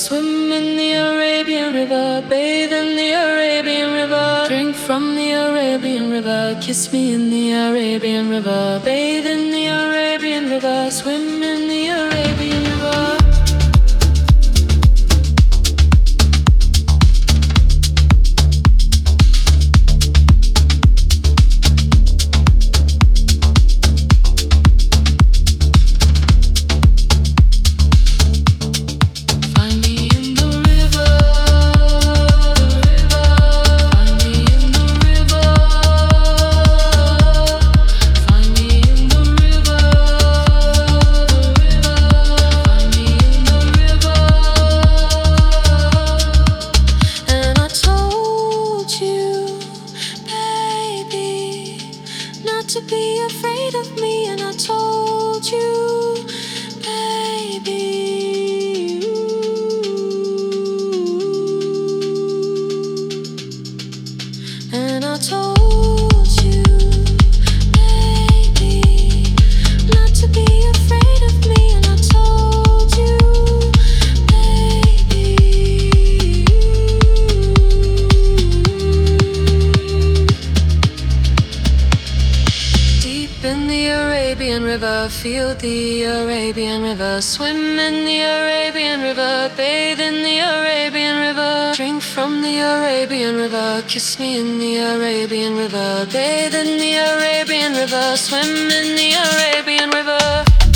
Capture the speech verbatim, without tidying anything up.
swim in the Arabian River, bathe in the Arabian River, drink from the Arabian River, kiss me in the Arabian River, bathe in the Arabian River, swim in the Arabian River. To be afraid of me, and I told you, baby. And I told you, baby, not to be afraid of me, and I told you, baby. Deep in the Arabian River, feel the Arabian River, swim in the Arabian River, bathe in the Arabian River, drink from the Arabian River, kiss me in the Arabian River, bathe in the Arabian River, swim in the Arabian River.